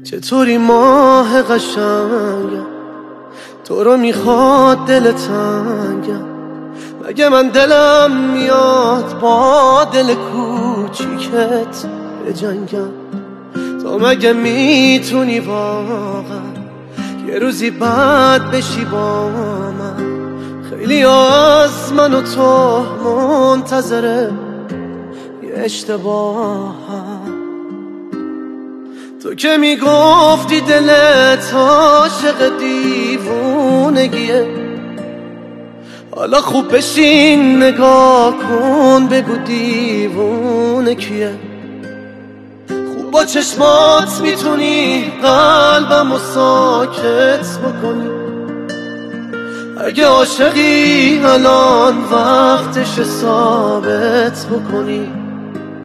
چطوری ماه قشنگم، تو رو میخواد دل تنگم. مگه من دلم میاد با دل کوچیکت بجنگم؟ تو مگه میتونی واقعا یه روزی بعد بشی با من؟ خیلی از من و تو منتظره یه اشتباه. تو که میگفتی دلت عاشق دیوونگیه، حالا خوب بشین نگاه کن بگو دیوونه کیه. خوب با چشمات میتونی قلبمو ساکت بکنی. اگه عاشقی الان وقتش ثابت بکنی.